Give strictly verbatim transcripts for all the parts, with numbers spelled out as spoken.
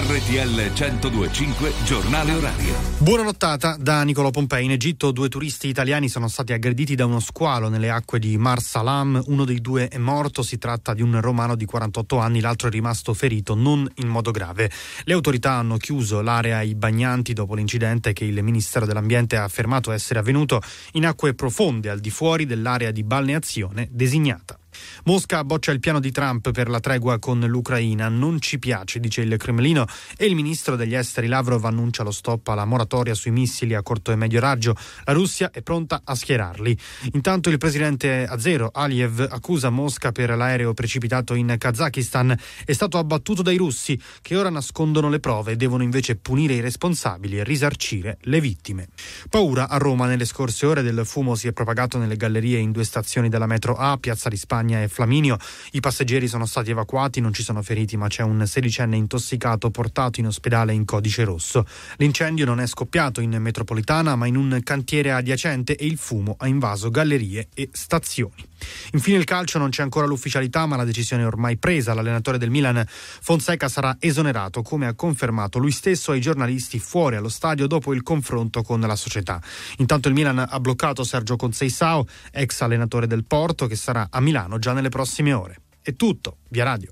R T L centodue e cinque Giornale Orario. Buona nottata da Nicolò Pompei. In Egitto due turisti italiani sono stati aggrediti da uno squalo nelle acque di Mar Salam. Uno dei due è morto, si tratta di un romano di quarantotto anni, l'altro è rimasto ferito, non in modo grave. Le autorità hanno chiuso l'area ai bagnanti dopo l'incidente che il Ministero dell'Ambiente ha affermato essere avvenuto in acque profonde al di fuori dell'area di balneazione designata. Mosca boccia il piano di Trump per la tregua con l'Ucraina. Non ci piace, dice il Cremlino, e il ministro degli esteri Lavrov annuncia lo stop alla moratoria sui missili a corto e medio raggio. La Russia è pronta a schierarli. Intanto il presidente azero Aliyev accusa Mosca per l'aereo precipitato in Kazakistan. È stato abbattuto dai russi, che ora nascondono le prove e devono invece punire i responsabili e risarcire le vittime. Paura a Roma. Nelle scorse ore del fumo si è propagato nelle gallerie in due stazioni della metro A, Piazza di Spagna e Flaminio. I passeggeri sono stati evacuati, non ci sono feriti, ma c'è un sedicenne intossicato portato in ospedale in codice rosso. L'incendio non è scoppiato in metropolitana, ma in un cantiere adiacente, e il fumo ha invaso gallerie e stazioni. Infine il calcio, non c'è ancora l'ufficialità, ma la decisione è ormai presa. L'allenatore del Milan, Fonseca, sarà esonerato, come ha confermato lui stesso ai giornalisti fuori allo stadio dopo il confronto con la società. Intanto il Milan ha bloccato Sergio Conceição, ex allenatore del Porto, che sarà a Milano già nelle prossime ore. È tutto, via radio.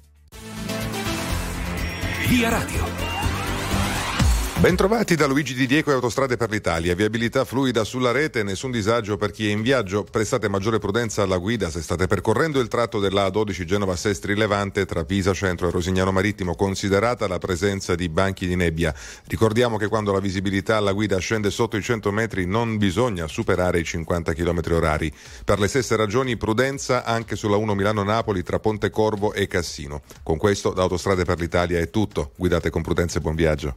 Via radio. Bentrovati da Luigi Di Diego e Autostrade per l'Italia. Viabilità fluida sulla rete, nessun disagio per chi è in viaggio. Prestate maggiore prudenza alla guida se state percorrendo il tratto della A dodici Genova-Sestri Levante tra Pisa Centro e Rosignano Marittimo, considerata la presenza di banchi di nebbia. Ricordiamo che quando la visibilità alla guida scende sotto i cento metri non bisogna superare i cinquanta chilometri orari. Per le stesse ragioni prudenza anche sulla uno Milano-Napoli tra Pontecorvo e Cassino. Con questo da Autostrade per l'Italia è tutto. Guidate con prudenza e buon viaggio.